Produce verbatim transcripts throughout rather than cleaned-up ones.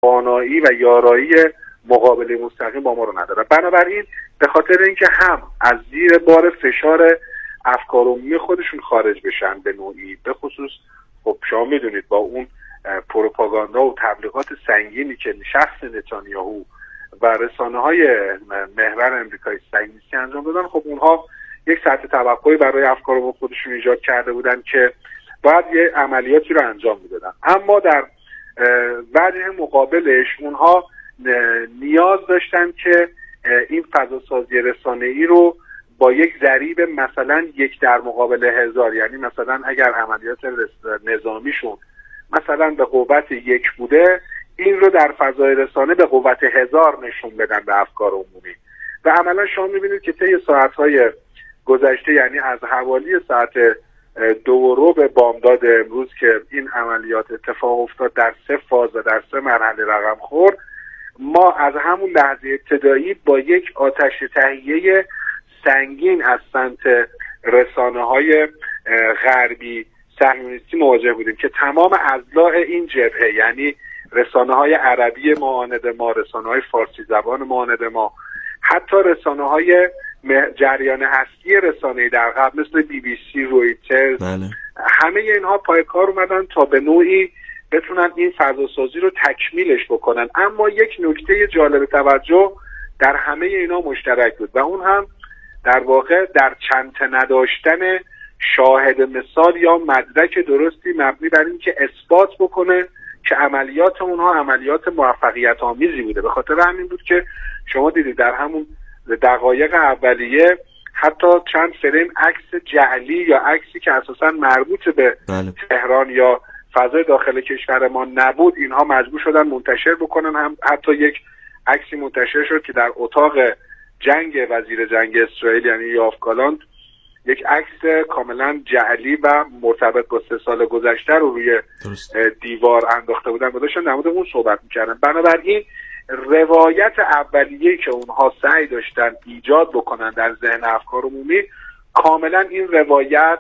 توانایی و یارایی مقابله مستقیم با ما رو نداره. بنابراین به خاطر اینکه هم از زیر بار فشار افکار عمومی خودشون خارج بشن به نوعی، به خصوص خب شما میدونید با اون پروپاگاندا و تبلیغات سنگینی که شخص نتانیاهو و رسانه‌های محور امریکایی صهیونیستی انجام دادن، خب اونها یک سطح توقعی برای افکار عمومی خودشون ایجاد کرده بودن که باید یه عملیاتی رو انجام میدادن. اما در وجه مقابلش اونها نیاز داشتن که این فضاسازی رسانه‌ای رو با یک ضریب مثلا یک در مقابل هزار، یعنی مثلا اگر عملیات نظامیشون مثلا به قوت یک بوده، این رو در فضای رسانه به قوت هزار نشون بدن به افکار عمومی. و عملا شما میبینید که طی ساعتهای گذشته، یعنی از حوالی ساعت دو و ربع بامداد امروز که این عملیات اتفاق افتاد در سه فاز و در سه مرحله رقم خورد، ما از همون لحظه ابتدایی با یک آتش تهیه سنگین از سمت رسانه‌های غربی صهیونیستی مواجه بودیم که تمام اضلاع این جبهه، یعنی رسانه‌های عربی معاند ما، رسانه‌های فارسی زبان معاند ما، حتی رسانه‌های جریان اصلی رسانه‌ای در غرب مثل بی بی سی، رویترز، بله. همه اینها پای کار اومدن تا به نوعی بتونن این فضاسازی رو تکمیلش بکنن. اما یک نکته جالب توجه در همه اینا مشترک بود و اون هم در واقع در چنته نداشتن شاهد مثال یا مدرک درستی مبنی بر این که اثبات بکنه که عملیات اونها عملیات موفقیت آمیزی بوده. به خاطر همین بود که شما دیدید در همون دقایق اولیه حتی چند فریم عکس جعلی یا عکسی که اساساً مربوط به بله. تهران یا فضای داخل کشور ما نبود، اینها مجبور شدن منتشر بکنن. هم حتی یک عکسی منتشر شد که در اتاق جنگ وزیر جنگ اسرائیل یعنی یوآف گالانت یک عکس کاملا جعلی و مرتبط با سه سال گذشته رو روی درست. دیوار انداخته بودن و داشتن در مورد اون صحبت میکردن. بنابراین روایت اولیه‌ای که اونها سعی داشتن ایجاد بکنن در ذهن افکار عمومی، کاملا این روایت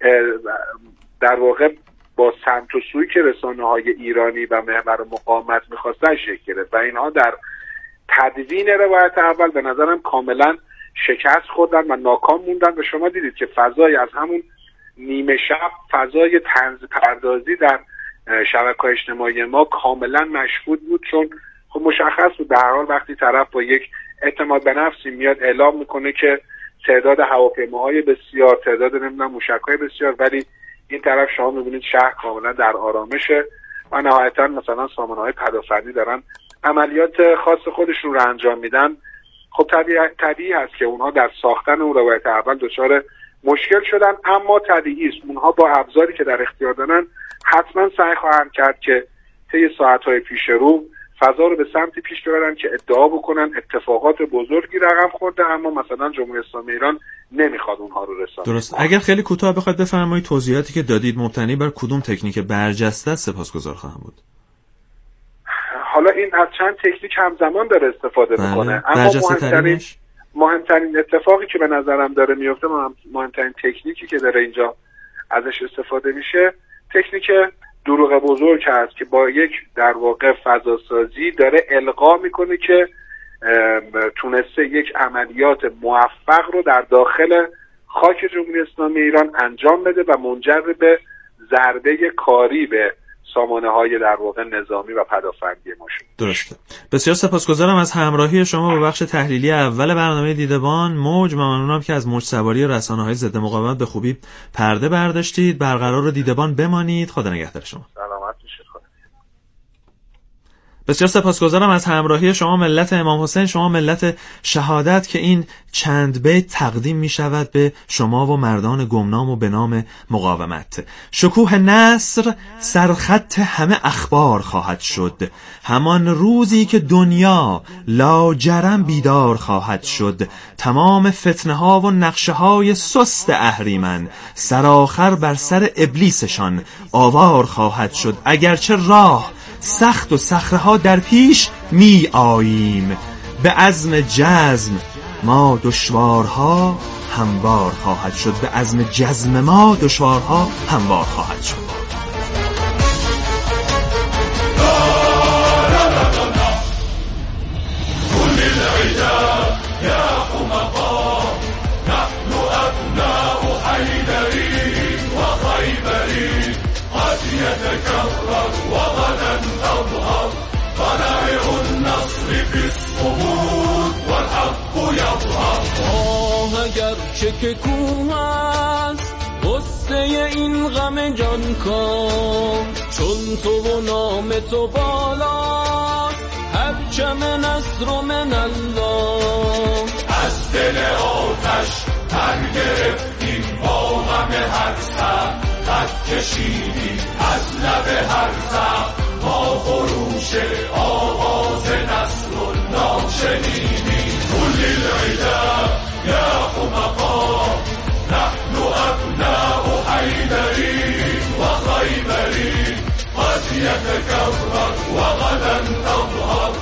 در واقع با سمت و سویی که رسانه‌های ایرانی و محور مقاومت می‌خواستن شکل گرفت و اینها در تدوین روایت اول به نظرم کاملا شکست خوردن و ناکام موندن. و شما دیدید که فضای از همون نیمه شب فضای طنز پردازی در شبکه‌های اجتماعی ما کاملا مشهود بود، چون خب مشخص بود به هر حال وقتی طرف با یک اعتماد به نفسی میاد اعلام میکنه که تعداد هواپیماهای بسیار، تعداد نمیدونم موشک‌های بسیار، ولی این طرف شما میبینید شهر کاملا در آرامشه و نهایتا مثلا سامانه‌های پدافندی دارن عملیات خاص خودشون رو انجام میدن. خب طبیعی طبیعی هست که اونها در ساختن اون روایت اول دچار مشکل شدن، اما طبیعی است اونها با ابزاری که در اختیار دارن حتما سعی خواهند کرد که طی ساعت‌های پیش رو فضا رو به سمتی پیش ببرن که ادعا بکنن اتفاقات بزرگی رقم خورده، اما مثلا جمهوری اسلامی ایران نمیخواد اونها رو رسانه. درست. اگر خیلی کوتاه بخواید بفرمایید توضیحاتی که دادید مبتنی بر کدوم تکنیک برجسته است سپاسگزار خواهم بود. حالا این از چند تکنیک همزمان داره استفاده بله. میکنه، اما مهمترین مهمترین اتفاقی که به نظرم داره میفته، مهمترین تکنیکی که داره اینجا ازش استفاده میشه، تکنیک دروغ بزرگ هست که با یک در واقع فضاسازی داره القا میکنه که تونسته یک عملیات موفق رو در داخل خاک جمهوری اسلامی ایران انجام بده و منجر به ضربه کاری به سامانه‌های در واقع نظامی و پدافندی ما شد. درسته. بسیار سپاسگزارم از همراهی شما با بخش تحلیلی اول برنامه دیدبان موج. ممنونم که از موج سواری رسانه‌های ضد مقاومت به خوبی پرده برداشتید. برقرار دیدبان بمانید. خدا نگهدار شما. سلامت باشید. بسیار سپاسگزارم از همراهی شما ملت امام حسین، شما ملت شهادت، که این چند بیت تقدیم می شود به شما و مردان گمنام و به نام مقاومت. شکوه نصر سرخط همه اخبار خواهد شد، همان روزی که دنیا لاجرم بیدار خواهد شد. تمام فتنه ها و نقشه های سست اهریمن سرآخر بر سر ابلیسشان آوار خواهد شد. اگرچه راه سخت و صخره‌ها در پیش می آییم، به عزم جزم ما دشوارها هموار خواهد شد. به عزم جزم ما دشوارها هموار خواهد شد. طلع النصر في الصمود والحق يظهر. آه اگر چه که کوه است غصه این غم جان کن، چون تو و نام تو بالا پرچم نصر و من الله. از دل آتش تر گرفتیم با غم هر سر، خط کشیدیم از لب هر زخم، ما خروش آواز نصر الله شنیدیم. کل العدا یا حمقا نحن ابناء حیدری و خیبری قد یتکرر و غدا تظهر.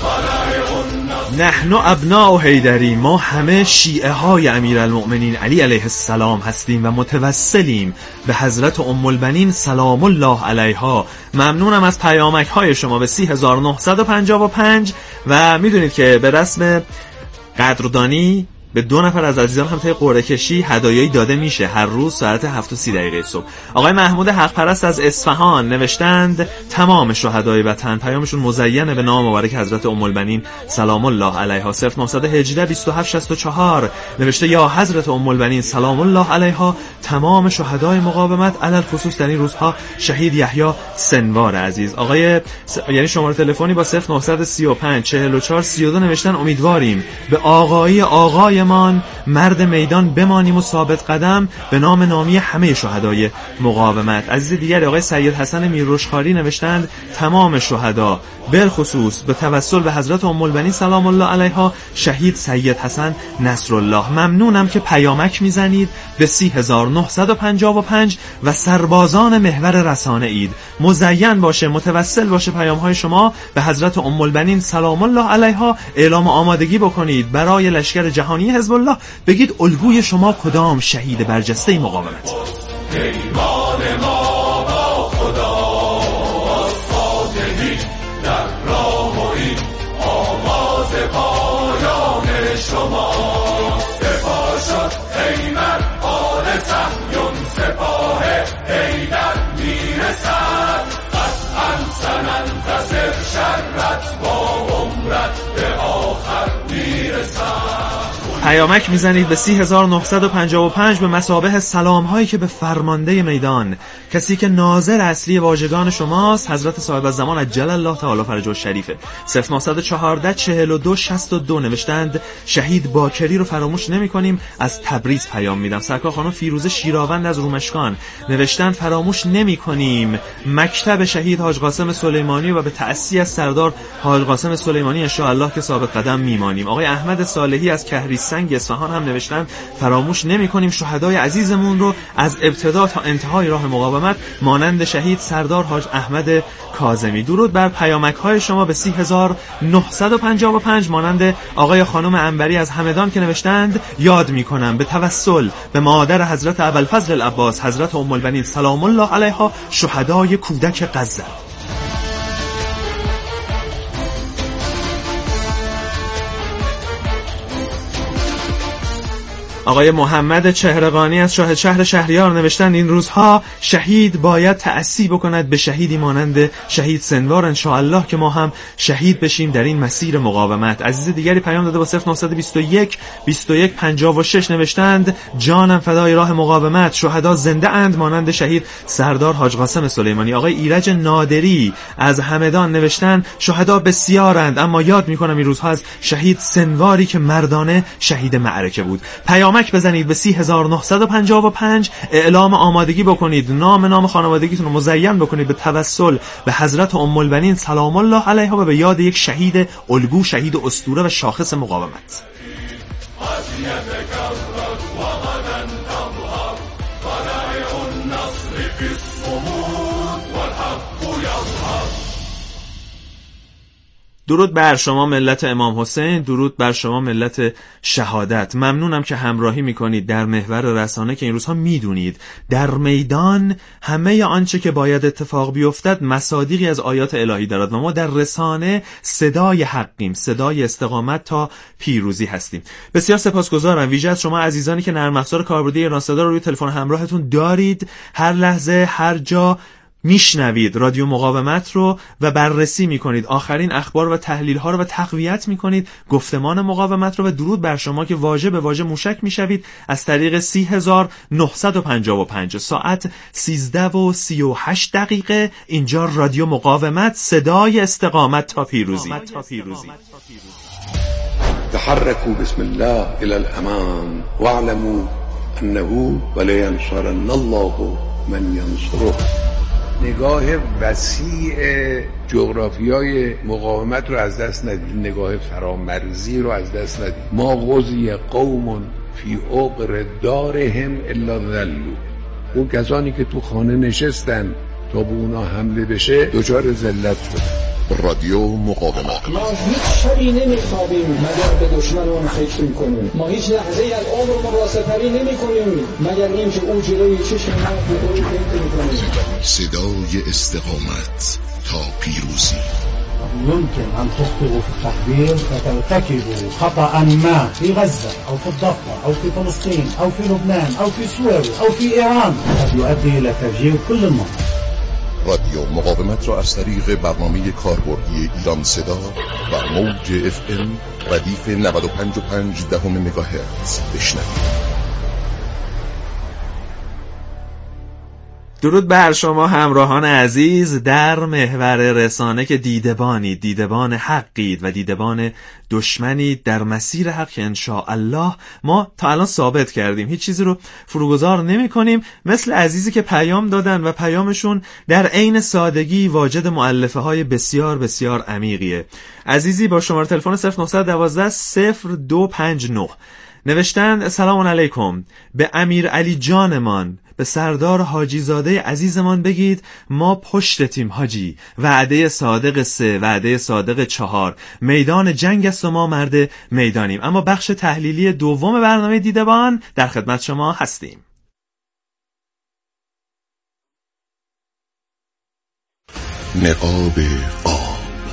نحن ابناء حیدری، ما همه شیعه های امیرالمؤمنین علی علیه السلام هستیم و متوسلیم به حضرت ام البنین سلام الله علیها. ممنونم از پیامک های شما به سی هزار و نهصد و پنجاه و پنج و میدونید که به رسم قدردانی به دو نفر از عزیزان هم طی قرعه کشی هدایایی داده میشه هر روز ساعت هفت و سی دقیقه صبح. آقای محمود حق پرست از اصفهان نوشتند تمام شهدای وطن، پیامشون مزینه به نام مبارک حضرت ام البنین سلام الله علیها. صفر نه یک هشت بیست و هفت شصت و چهار نوشته یا حضرت ام البنین سلام الله علیها تمام شهدای مقاومت علل خصوص در این روزها شهید یحیی سنوار عزیز. آقای س... یعنی شماره تلفنی با صفر نه سه پنج چهل و چهار سی و دو نوشتن امیدواریم به آقایی آقای من مرد میدان بمانیم و ثابت قدم به نام نامی همه شهدای مقاومت. عزیز دیگر آقای سید حسن میررشخاری نوشتند تمام شهدا بالخصوص به توسل به حضرت ام البنین سلام الله علیها شهید سید حسن نصرالله. ممنونم که پیامک میزنید به سی هزار و نهصد و پنجاه و پنج و سربازان محور رسانه اید مزین باشه، متوسل باشه پیامهای شما به حضرت ام البنین سلام الله علیها. اعلام آمادگی بکنید برای لشکر جهانی حزب الله، بگید الگوی شما کدام شهید برجسته مقاومت. پیمان ما با خدا فاتحی در راه و این آواز پایان شما. سپاه شد ایمن آل صهیون، سپاه حیدر میرسد قطعا سننتظر شرت با عمرت به آخر میرسد. پیامک میزنید به سی هزار و نهصد و پنجاه و پنج به مثابه سلام هایی که به فرمانده میدان، کسی که ناظر اصلی واژگان شماست، حضرت صاحب الزمان عجل الله تعالی فرجه الشریفه. صفر نه یک چهار چهل و دو شصت و دو نوشتند شهید باکری رو فراموش نمی کنیم، از تبریز پیام میدم. سرکار خانم فیروزه شیراوند از رومشکان نوشتند فراموش نمی کنیم مکتب شهید حاج قاسم سلیمانی و به تأسی از سردار حاج قاسم سلیمانی ان شاء الله که ثابت قدم میمانیم. آقای احمد صالحی از کهریسنگ اصفهان هم نوشتن فراموش نمی کنیم شهدای عزیزمون رو از ابتدا تا انتهای راه مقاومت مانند شهید سردار حاج احمد کاظمی. درود بر پیامک های شما به سی هزار و نهصد و پنجاه و پنج مانند آقای خانم انبری از همدان که نوشتند یاد می کنم به توسل به مادر حضرت ابوالفضل العباس حضرت ام البنین سلام الله علیها شهدای کودک غزه. آقای محمد چهرقانی از شاهد شهر شهریار نوشتند این روزها شهید باید تأسی بکند به شهیدی مانند شهید سنوار ان شاء الله که ما هم شهید بشیم در این مسیر مقاومت. عزیز دیگری پیام داده با صفر نه دو یک بیست و یک پنجاه و شش نوشتند جانم فدای راه مقاومت، شهدا زنده اند مانند شهید سردار حاج قاسم سلیمانی. آقای ایرج نادری از همدان نوشتند شهدا بسیارند اما یاد میکنم این روزها از شهید سنواری که مردانه شهید معرکه بود. پیام پیامک بزنید به سی هزار و نهصد و پنجاه و پنج، اعلام آمادگی بکنید، نام نام خانوادگیتون رو مزین بکنید به توسل به حضرت ام البنین سلام الله علیها و به یاد یک شهید الگو، شهید اسطوره و شاخص مقاومت. درود بر شما ملت امام حسین، درود بر شما ملت شهادت. ممنونم که همراهی میکنید در محور رسانه که این روزها میدونید در میدان همه آنچه که باید اتفاق بیفتد مصادیقی از آیات الهی دارد و ما در رسانه صدای حقیم، صدای استقامت تا پیروزی هستیم. بسیار سپاسگزارم ویژه از شما عزیزانی که نرم افزار کاربردی ایران صدا رو روی تلفن همراهتون دارید، هر لحظه هر جا میشنوید رادیو مقاومت رو و بررسی میکنید، آخرین اخبار و تحلیل ها رو و تقویت میکنید، گفتمان مقاومت رو، و درود بر شما که واژه به واژه موشک میشوید از طریق سی هزار و نهصد و پنجاه و پنج ساعت سیزده و سی و هشت دقیقه. اینجا رادیو مقاومت، صدای استقامت تا پیروزی. تحركوا بسم الله إلى الأمام واعلموا أنه ولينصرن الله من ينصره. نگاه وسیع جغرافیای مقاومت رو از دست ندید، نگاه فرامرزی رو از دست ندید. ما غزی قوم فی عقر دارهم الا ذلوا. اون کسانی که تو خانه نشستن تا به اونا حمله بشه دچار ذلت شدن. رادیو مقاومت. ما هیچ شبی نمیخوابیم مگر به دشمنان فکر میکنیم. ما هیچ لحظه از عمرمون را سپری نمیکنیم مگر اینکه او جلوی چشم ما بخوری فکر میکنیم. صدای استقامت تا پیروزی. يمكن أن تخطئوا في التحذير فترتكبوا خطأ ما في غزة أو في الضفة أو في فلسطين أو في لبنان أو في سوريا أو في إيران قد يؤدي إلى تفجير كل المنطقة. رادیو مقاومت را از طریق برنامه کاربردی ایران صدا و موج اف ام ردیف نود و پنج و پنج دهم مگاهرتز بشنوید. درود بر شما همراهان عزیز در محور رسانه که دیدبانید، دیدبان حقید و دیدبان دشمنید در مسیر حق که انشاءالله ما تا الان ثابت کردیم هیچ چیزی رو فروگذار نمی کنیم. مثل عزیزی که پیام دادن و پیامشون در عین سادگی واجد مؤلفه های بسیار بسیار عمیقیه. عزیزی با شماره تلفن صفر نه یک دو صفر دو پنج نه نوشتند سلام علیکم، به امیر علی جانمان، به سردار حاجی زاده عزیزمان بگید ما پشت تیم حاجی، وعده صادق سه، وعده صادق چهار، میدان جنگ است و ما مرد میدانیم. اما بخش تحلیلی دوم برنامه دیدبان در خدمت شما هستیم. نقاب آب.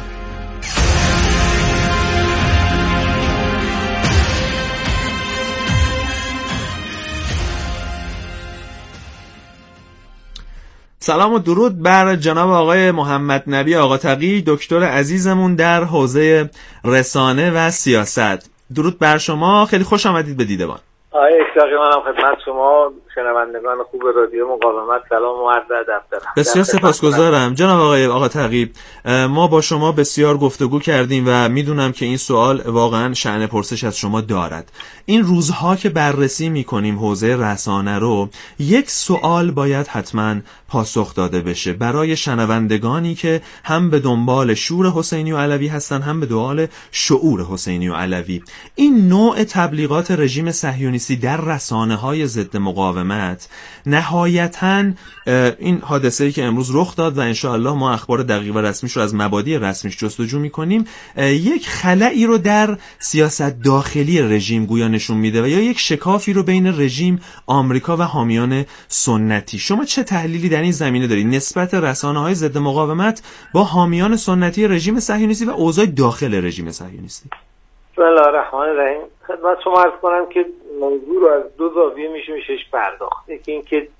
سلام و درود بر جناب آقای محمد نبی آقا تقی، دکتر عزیزمون در حوزه رسانه و سیاست. درود بر شما، خیلی خوش آمدید به دیدبان. آقای اشتاقی منم خدمت شما شنوندگان خوب رادیو مقاومت سلام و عرض ادب دارم. بسیار سپاسگزارم جناب آقای آقا تقی. ما با شما بسیار گفتگو کردیم و میدونم که این سوال واقعا شأن پرسش از شما دارد. این روزها که بررسی میکنیم حوزه رسانه رو، یک سوال باید حتما پاسخ داده بشه برای شنوندگانی که هم به دنبال شور حسینی و علوی هستن هم به دنبال شعور حسینی و علوی. این نوع تبلیغات رژیم صهیونیستی در رسانه‌های ضد مقاومت نهایتاً این حادثه‌ای که امروز رخ داد و انشاءالله ما اخبار دقیق و رسمیش رو از مبادی رسمیش جستجو می‌کنیم، یک خلأی رو در سیاست داخلی رژیم گویا نشون میده و یا یک شکافی رو بین رژیم، آمریکا و حامیان سنتی. شما چه تحلیلی در این زمینه دارید نسبت رسانه‌های ضد مقاومت با حامیان سنتی رژیم صهیونیستی و اوضاع داخل رژیم صهیونیستی؟ بسم الله الرحمن الرحیم. خدمت شما عرض کنم که موضوع رو از دو زاویه میشه میشهش پرداخت. یکی این که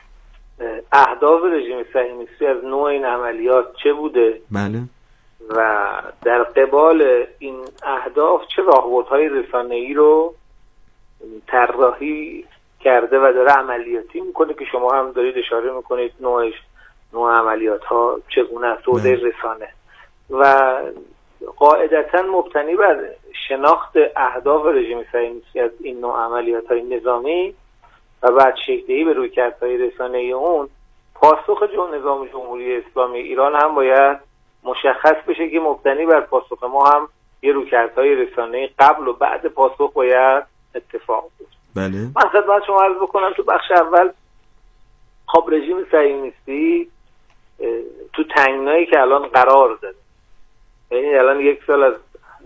اهداف رژیم صهیونیستی از نوع این عملیات چه بوده، بله، و در قبال این اهداف چه راهبردهای رسانه‌ای رو طراحی کرده و داره عملیاتی میکنه که شما هم دارید اشاره میکنید نوعش نوع عملیات ها چگونه است حوزه رسانه و قاعدتاً مبتنی بر شناخت اهداف رژیم صهیونیستی از این نوع عملیات های نظامی و بعد شکل‌دهی به رویکردهای رسانه‌ای اون، پاسخ جو نظام جمهوری اسلامی ایران هم باید مشخص بشه که مبتنی بر پاسخ ما هم یه رویکردهای رسانه‌ای قبل و بعد پاسخ باید اتفاق بیفته. بله. من خدمت شما عرض بکنم تو بخش اول خب رژیم صهیونیستی تو تنگنایی که الان قرار داره، یعنی الان یک سال از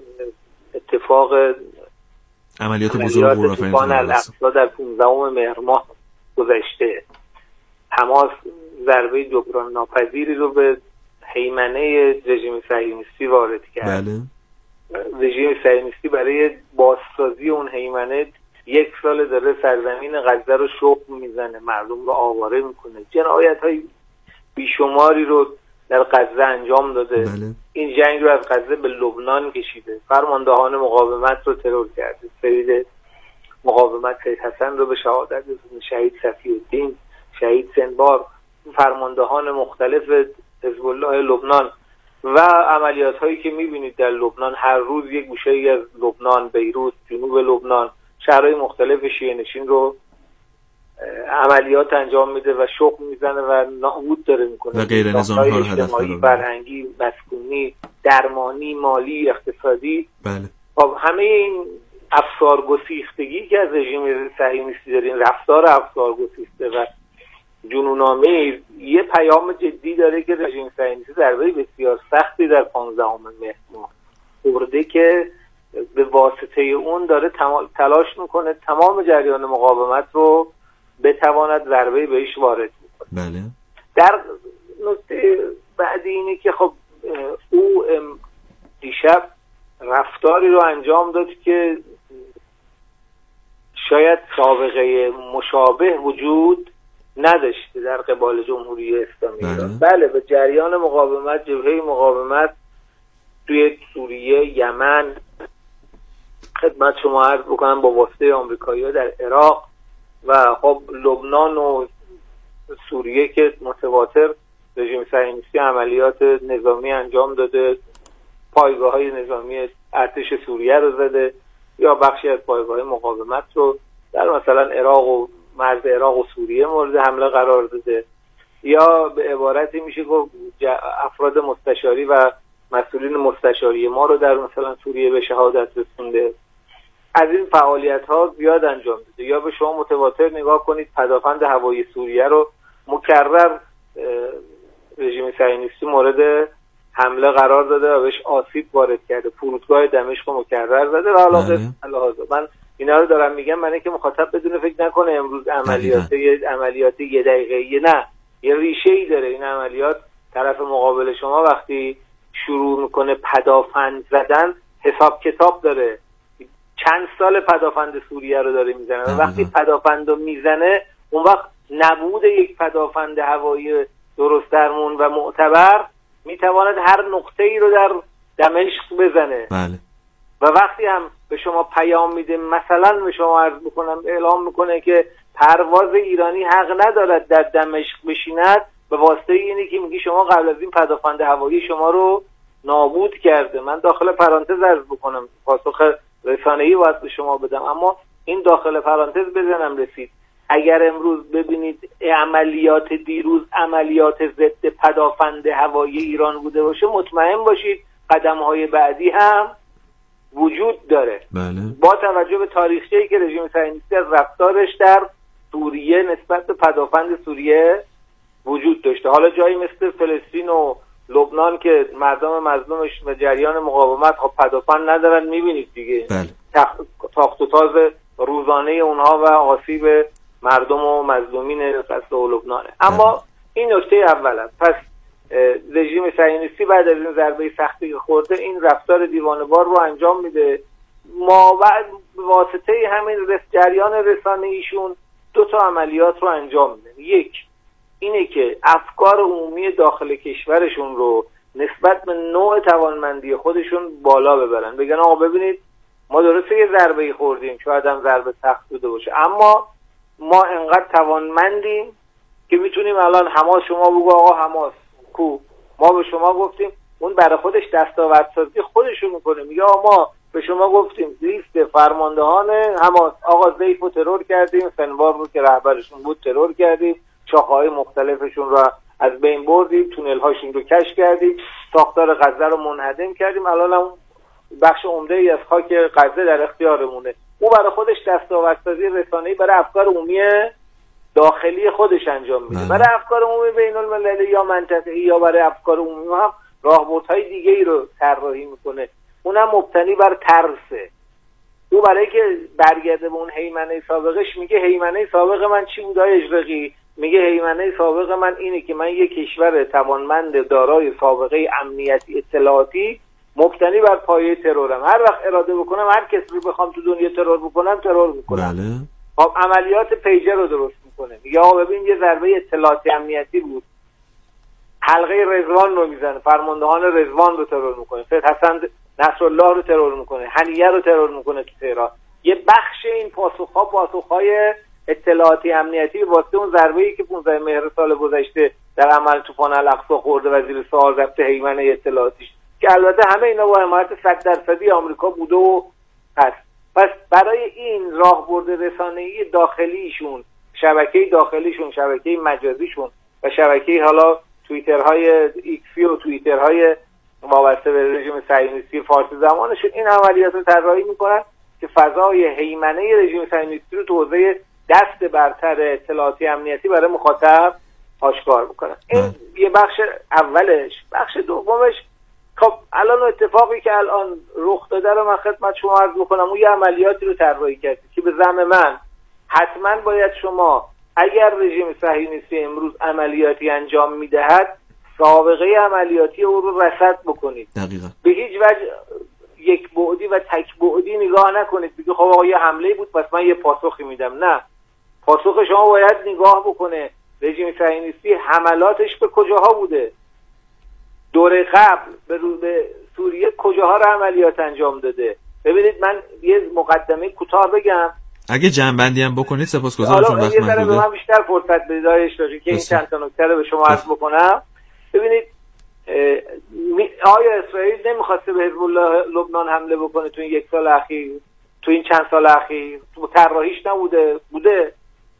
اتفاق عملیات بزرگ طوفان الاقصی در پانزدهم مهر ماه گذشته، حماس ضربه جبران ناپذیری رو به هیمنه رژیم صهیونیستی وارد کرد. بله. رژیم صهیونیستی برای بازسازی اون هیمنه یک سال داره سرزمین غزه رو شخم میزنه، مردم رو آواره میکنه، جنایت‌های بیشماری رو در غزه انجام داده. بله. این جنگ رو از غزه به لبنان کشیده، فرماندهان مقاومت رو ترور کرده، فرید مقاومت سید حسن رو به شهادت رسونده، شهید صفی‌الدین، شهید سنبار، فرماندهان مختلف حزب الله لبنان و عملیات هایی که میبینید در لبنان هر روز یک گوشه ای از لبنان، بیروت، جنوب لبنان، شهرهای مختلف شیعه نشین رو عملیات انجام میده و شوق میزنه و نابود داره میکنه و غیر نظامی ها رو هدف قرار میده، فرهنگی، مسکونی، درمانی، مالی، اقتصادی. بله. خب همه این افسار گسیختگی که از رژیم صهیونیستی داریم، رفتار افسار گسیخته و جنون‌آمیز، یه پیام جدی داره که رژیم صهیونیستی ضربه بسیار سختی در پانزدهم مهر ماه خورده که به واسطه اون داره تلاش میکنه تمام جریان مقاومت رو بتواند ضربه بهش وارد میکنه. بله. در نکته بعدی اینه که خب او دیشب رفتاری رو انجام داد که شاید سابقه مشابه وجود نداشته در قبال جمهوری اسلامی. بله. بله به جریان مقاومت، جبهه مقاومت توی سوریه، یمن، خدمت شما عرض بکنم با واسطه آمریکایی‌ها در عراق و خب لبنان و سوریه که متواتر رژیم صهیونیستی عملیات نظامی انجام داده، پایگاه‌های نظامی ارتش سوریه رو زده یا بخشی از پایگاه‌های مقاومت رو در مثلا عراق و مرز عراق و سوریه مورد حمله قرار داده، یا به عبارتی میشه گفت افراد مستشاری و مسئولین مستشاری ما رو در مثلا سوریه به شهادت رسونده. از این فعالیت ها زیاد انجام داده. یا به شما متواتر نگاه کنید پدافند هوایی سوریه رو مکرر رژیم صهیونیستی مورد حمله قرار داده و بهش آسیب وارد کرده، فرودگاه دمشق مکرر زده و علاوه من اینا رو دارم میگم من که مخاطب بدون فکر نکنه امروز عملیات یه عملیات یه دقیقه‌ای، نه، یه ریشه‌ای داره این عملیات. طرف مقابل شما وقتی شروع میکنه پدافند زدن حساب کتاب داره، چند سال پدافند سوریه رو داره میزنه و وقتی پدافند رو میزنه اون وقت نبود یک پدافند هوایی درست درمون و معتبر میتواند هر نقطه ای رو در دمشق بزنه. بله. و وقتی هم به شما پیام میده، مثلا به شما عرض بکنم اعلام میکنه که پرواز ایرانی حق ندارد در دمشق بشیند، به واسطه اینه که میگی شما قبل از این پدافند هوایی شما رو نابود کرده. من داخل پرانتز عرض بکنم، پاسخ رسانه‌ای باید به شما بدم، اما این داخل پرانتز بزنم رسید. اگر امروز ببینید عملیات دیروز عملیات ضد پدافند هوایی ایران بوده باشه، مطمئن باشید قدم‌های بعدی هم وجود داره. بله. با توجه به تاریخچه‌ای که رژیم صهیونیستی از رفتارش در سوریه نسبت به پدافند سوریه وجود داشته. حالا جایی مثل فلسطین و لبنان که مردم مظلومش و جریان مقاومت خب پدافند ندارن، میبینید دیگه. بله. تاخت و تاز روزانه اونها و آسیب مردم و مظلومین فلسطین و لبنانه. اما بله. این نکته اوله. پس رژیم صهیونیستی بعد از این ضربه سختی که خورده این رفتار دیوانه‌وار رو انجام میده. ما بعد واسطه همین جریان رسانه ایشون دو تا عملیات رو انجام میده. یک اینه که افکار عمومی داخل کشورشون رو نسبت به نوع توانمندی خودشون بالا ببرن، بگن آقا ببینید ما درسته یه ضربه خوردیم، شاید هم ضربه سخت بوده باشه، اما ما انقدر توانمندیم که میتونیم الان حماس شما بگو آقا حماس کو، ما به شما گفتیم، اون برای خودش دستاوردسازی خودشون میکنه، میگه آقا ما به شما گفتیم لیست فرماندهان حماس آقا زیف رو ترور کردیم، سنوار رو که رهبرشون بود ترور کردیم، شاخه‌های مختلفشون رو از بین بردیم، تونل هاشون رو کشف کردیم، ساختار غزه رو منهدم کردیم، الان هم بخش عمده ای از خاک غزه در اختیارمونه. او برای خودش دستاوردسازی رسانه‌ای برای افکار عمومی داخلی خودش انجام میده. برای افکار عمومی بین المللی یا منطقه‌ای یا برای افکار عمومی هم راهبردهای دیگه ای رو طراحی میکنه، اونم مبتنی بر ترسه. او برای که برگرده به اون هیمنه سابقش میگه هیمنه سابق من چی بود های اجرقی؟ میگه هیمنه سابق من اینه که من یک کشور توانمند دارای سابقه امنیتی اطلاعاتی مبتنی بر پایه ترورم، هر وقت اراده بکنم هر کسی رو بخوام تو دنیا ترور بکنم ترور میکنم. بله. خب عملیات پیجر رو درست میکنه، میگه آقا ببین یه ضربه اطلاعاتی امنیتی بود، حلقه رضوان رو میزنه، فرماندهان رضوان رو ترور میکنه، سید حسن نصرالله رو ترور میکنه، هنیه رو ترور میکنه تو تهران. یه بخش این پاسخ‌ها پاسخ‌های اطلاعاتی امنیتی واسه اون ضربه‌ای که پانزده مهر سال گذشته در عمل طوفان الاقصی خورده وزیر سوال ضبط هیمنه اطلاعاتیش، که البته همه اینا با حمایت صد درصدی آمریکا بوده و هست. پس برای این راهبرد رسانه‌ای داخلیشون، شبکه داخلیشون، شبکه مجازیشون و شبکه حالا توییترهای ایکسی و توییترهای وابسته به رژیم صهیونیستی فارسی زمانشون، این عملیات رو طراحی میکنن که فضای هیمنه رژیم صهیونیستی رو تو حوزه دست برتر اطلاعاتی امنیتی برای مخاطب آشکار بکنن. این یه بخش اولش. بخش دومش، خب الان اتفاقی که الان رخ داده رو من خدمت شما عرض بکنم، اون یه عملیاتی رو طراحی کرد که به زعم من حتما باید شما اگر رژیم صهیونیستی امروز عملیاتی انجام میدهد سابقه عملیاتی او رو رصد بکنید. دقیقاً. به هیچ وجه یک بعدی و تک بعدی نگاه نکنید بگید خب آقا یه حمله بود پس من یه پاسخی میدم. نه، پاسخ شما باید نگاه بکنه رژیم صهیونیستی حملاتش به کجاها بوده، دوره قبل به رو به سوریه کجاها رو عملیات انجام داده. ببینید من یه مقدمه کوتاه بگم، اگه جنبندی هم بکنید سپاسگزارم، چون وقت محدوده. به من بیشتر فرصت بدید آقای که این چند تا نکته رو به شما عرض بکنم. ببینید آیا اسرائیل نمیخواسته به حزب الله لبنان حمله بکنه تو این یک سال اخیر، تو این چند سال اخیر؟ تو طراحیش نبوده؟ بوده.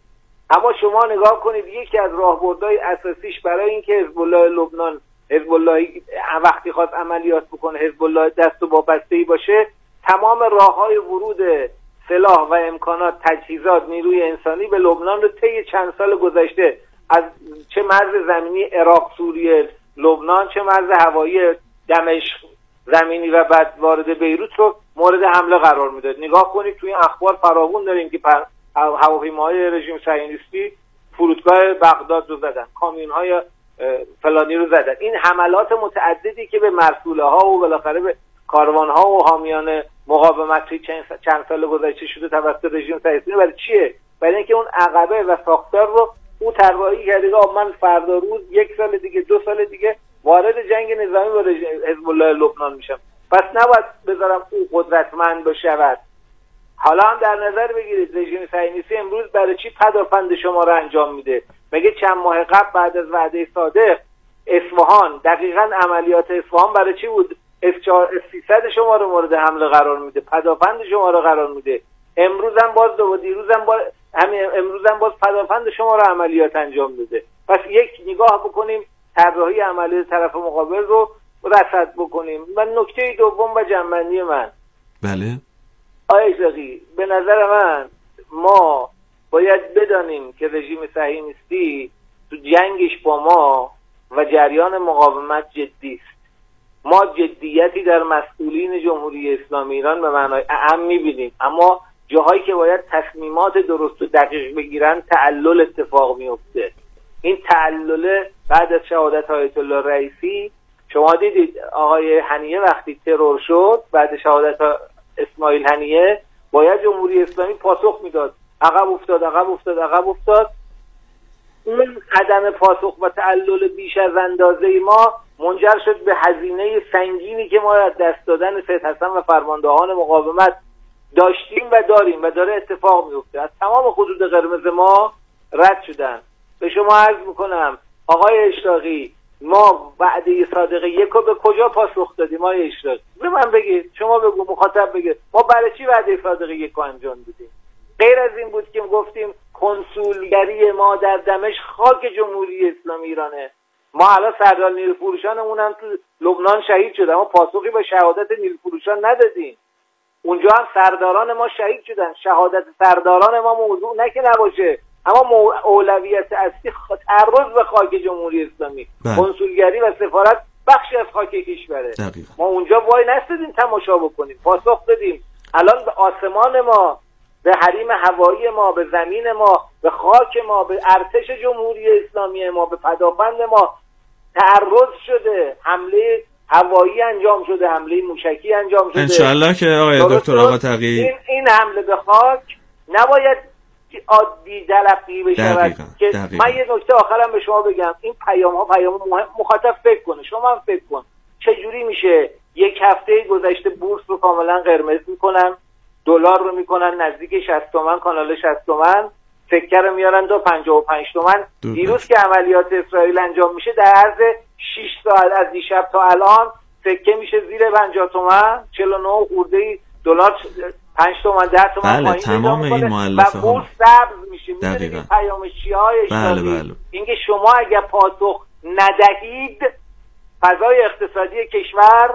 اما شما نگاه کنید یکی از راهبردهای اساسیش برای اینکه حزب الله لبنان، حزب الله وقتی خواست عملیات بکنه حزب الله دست و وابسته‌ای باشه، تمام راههای ورود سلاح و امکانات، تجهیزات، نیروی انسانی به لبنان رو طی چند سال گذشته، از چه مرز زمینی عراق، سوریه، لبنان، چه مرز هوایی دمشق زمینی و بعد وارد بیروت رو مورد حمله قرار میداد. نگاه کنید توی اخبار فراوون داریم که هواپیماهای رژیم صهیونیستی فرودگاه بغداد رو زدن، کامیون‌های فلانی رو زدن. این حملات متعددی که به مرسوله ها و بالاخره به کاروان ها و حامیان مقاومت توی چند سال گذشته شده توسط رژیم صهیونیستی، برای چیه؟ برای اینکه اون عقبه و ساختار رو او طراحی کرده که من فردا روز یک سال دیگه، دو سال دیگه وارد جنگ نظامی با حزب الله لبنان میشم، پس نباید بذارم او قدرتمند بشود. حالا هم در نظر بگیرید رژیم صهیونیستی امروز برای چی پدافند شما رو انجام میده؟ مگه چند ماه قبل بعد از وعده صادق اصفهان، دقیقاً عملیات اصفهان برای چی بود؟ اس سیصد شما رو مورد حمله قرار میده، پدافند شما رو قرار میده. امروز هم باز دو دیروز هم باز همین امروز هم باز پدافند شما رو عملیات انجام داده. پس یک نگاه بکنیم طراحی عملیات طرف مقابل رو رصد بکنیم. و نکته دوم و جنبندی من، بله آقای اشراقی، به نظر من ما باید بدانیم که رژیم صهیونیستی تو جنگش با ما و جریان مقاومت جدی است. ما جدیتی در مسئولین جمهوری اسلامی ایران به معنای اعم می‌بینیم، اما جاهایی که باید تصمیمات درست و دقیق بگیرن تعلل اتفاق میفته. این تعلل بعد از شهادت آیت الله رئیسی، شما دیدید آقای هنیه وقتی ترور شد بعد شهادت اسماعیل هنیه باید جمهوری اسلامی پاسخ میداد، عقب افتاد عقب افتاد عقب افتاد. اون عدم پاسخ و تعلل بیش از اندازه ما منجر شد به هزینه سنگینی که ما از دست دادن سید حسن و فرماندهان مقاومت داشتیم و داریم و داره اتفاق میفته. از تمام خطوط قرمز ما رد شدن. به شما عرض میکنم آقای اشراقی، ما وعده صادق یک رو به کجا پاسخ دادیم؟ آقای اشراقی به من بگید، شما بگو، مخاطب بگید، ما برای چی وعده صادق یک رو انجام دادیم؟ غیر از این بود که گفتیم کنسولگری ما در دمشق خاک جمهوری اسلامی ایرانه. ما الان سردار نیلوفروشانمون هم تو لبنان شهید شد، اما پاسخی به شهادت نیلوفروشان ندادیم. اونجا هم سرداران ما شهید شدن. شهادت سرداران ما موضوع نه که نباشه، اما اولویت اصلی تعرض به خاک جمهوری اسلامی، کنسولگری و سفارت بخشی از خاک کشوره. دقیقا. ما اونجا وای نستدیم تماشا بکنیم، پاسخ بدیم. الان به آسمان ما، به حریم هوایی ما، به زمین ما، به خاک ما، به ارتش جمهوری اسلامی ما، به پدافند ما تعرض شده، حمله هوایی انجام شده، حمله موشکی انجام شده. انشالله که آقای دکتر آقا تقی این, این حمله به خاک نباید عادی تلقی بشود. که دقیقا. من یه نکته آخرم به شما بگم، این پیام ها پیام مهم، مخاطب فکر کنه، شما هم فکر کن چجوری میشه یک هفته گذشته بورس رو کاملا قرمز میکنن، دلار رو میکنن نزدیک شصت تومن، کانال شصت تومن، سکه رو میارن تا پنجاه و پنج تومن. دیروز که عملیات اسرائیل انجام میشه در عرض شش ساعت از دیشب تا الان سکه میشه زیر پنجاه تومن، چهل و نه خورده دلار پنج تومن ده تومن بله، پایین تمام این مؤلفه و بورس سبز میشه. دقیقاً پیام چیای بله بله. اینکه شما اگر پاسخ ندهید فضای اقتصادی کشور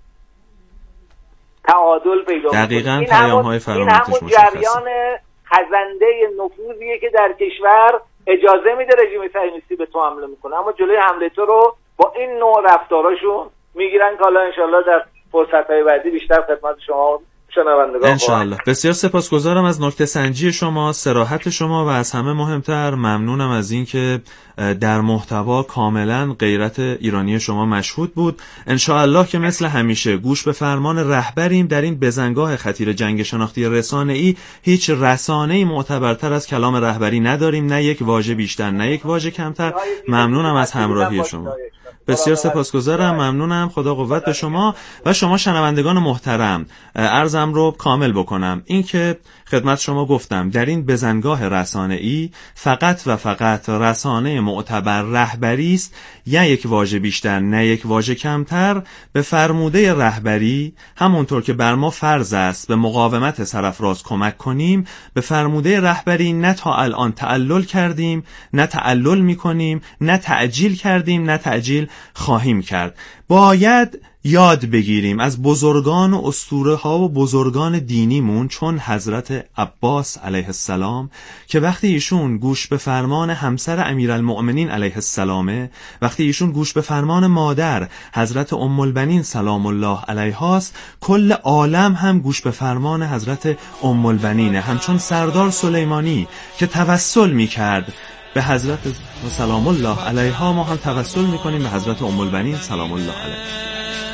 تعادل پیدا می‌کنه. دقیقاً پیام‌های فراموشش مشخصه. این همون جریان خزنده نفوذیه که در کشور اجازه میده رژیم صهیونیستی به تو حمله میکنه، اما جلوی حمله تو رو با این نوع رفتاراشون میگیرن که حالا انشالله در فرصت‌های بعدی بیشتر خدمت شما شنوندگان انشالله. بسیار سپاسگزارم از نکته سنجی شما، صراحت شما و از همه مهمتر ممنونم از این که در محتوا کاملا غیرت ایرانی شما مشهود بود. انشالله که مثل همیشه گوش به فرمان رهبریم در این بزنگاه خطیر جنگ شناختی رسانه‌ای. هیچ رسانه‌ای معتبرتر از کلام رهبری نداریم، نه یک واژه بیشتر نه یک واژه کمتر. ممنونم از همراهی شما. بسیار سپاسگزارم، ممنونم. خدا قوت به شما و شما شنوندگان محترم. عرضم رو کامل بکنم، این که خدمت شما گفتم در این بزنگاه رسانه‌ای فقط و فقط رسانه معتبر رهبری است، یا یک واژه بیشتر نه یک واژه کمتر. به فرموده رهبری همونطور که بر ما فرض است به مقاومت سرافراز کمک کنیم، به فرموده رهبری نه تا الان تعلل کردیم، نه تعلل می‌کنیم، نه تعجیل کردیم، نه تعجیل خواهیم کرد. باید یاد بگیریم از بزرگان و اسطوره ها و بزرگان دینیمون، چون حضرت عباس علیه السلام که وقتی ایشون گوش به فرمان همسر امیرالمؤمنین علیه السلامه، وقتی ایشون گوش به فرمان مادر حضرت ام البنین سلام الله علیها است، کل عالم هم گوش به فرمان حضرت ام البنینه. همچون سردار سلیمانی که توسل میکرد به حضرت سلام الله علیها، ما هم توسل میکنیم به حضرت ام البنین سلام الله علیها.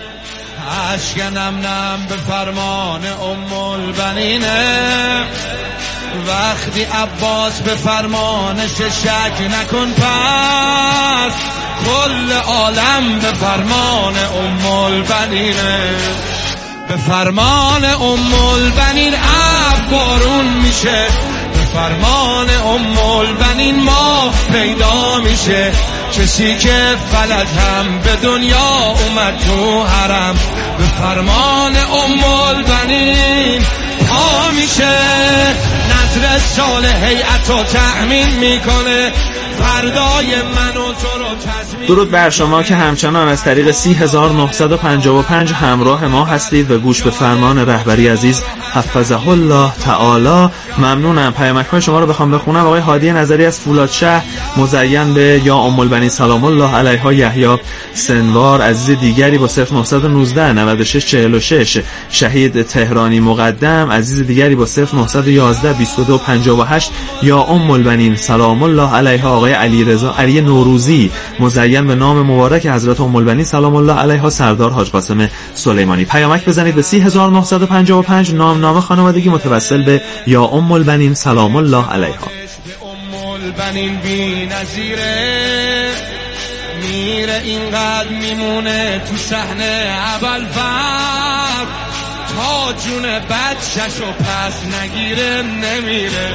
اشک نم نم به فرمان ام البنینه، وقتی عباس به فرمانش شک نکن، پس کل عالم به فرمان ام البنینه. به فرمان ام البنین اب بارون میشه، به فرمان ام البنین ماه پیدا میشه. کسی که فلک هم به دنیا اومد تو حرم، به فرمان ام البنین پا میشه. نظر صالح هیئت رو تأمین میکنه، فردای من و تو رو تضمین. درود بر شما که همچنان از طریق سی هزار و نهصد و پنجاه و پنج همراه ما هستید و گوش به فرمان رهبری عزیز حفظه الله تعالی. ممنونم. پیامک های شما رو بخوام بخونم. آقای هادی نظری از فولادشهر مزین به یا ام البنین سلام الله علیها. یحیی سنوار عزیز دیگری با صفر نهصد و نوزده نود و شش چهل و شش. شهید تهرانی مقدم عزیز دیگری با صفر نهصد و یازده بیست و دو پنجاه و هشت. یا ام البنین سلام الله علیها. آقای علی رضا علی نوروزی مزین به نام مبارک حضرت ام البنین سلام الله علیها. سردار حاج قاسم سلیمانی. پیامک بزنید به سی هزار و نهصد و پنجاه و پنج. نام نام خانوادگی متوسل به یا ام البنین سلام الله علیها. ام البنین بی‌نظیره، میره اینقدر میمونه تو صحنه اول فرد، تا جون بچه‌شو پس نگیره نمیره،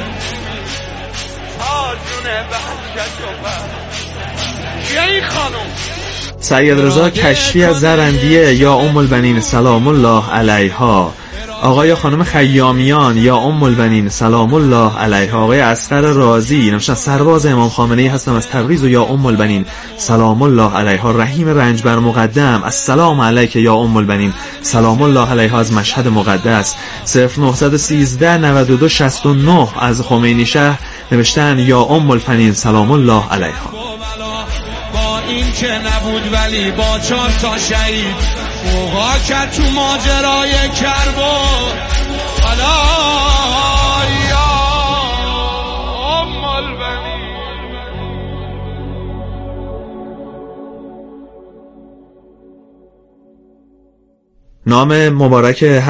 تا جون بچه‌شو پس. یه این خانم سید رضا کشفی از زرندیه. یا ام البنین سلام الله علیها. آقای خانم خیامیان یا ام البنین سلام الله علیها. آقای اصغر رازی نوشتن سرباز امام خامنه‌ای هستم از تبریز و یا ام البنین سلام الله علیها. رحیم رنجبر مقدم السلام علیک یا ام البنین سلام الله علیها از مشهد مقدس. صفر نهصد و سیزده نود و دو شصت و نه از خمینی شهر نوشتن یا ام البنین سلام الله علیها. با این که نبود ولی با چهار تا شهید اوقا کرد تو ماجرای کربلا. حالا یا ام البنین. نام مبارک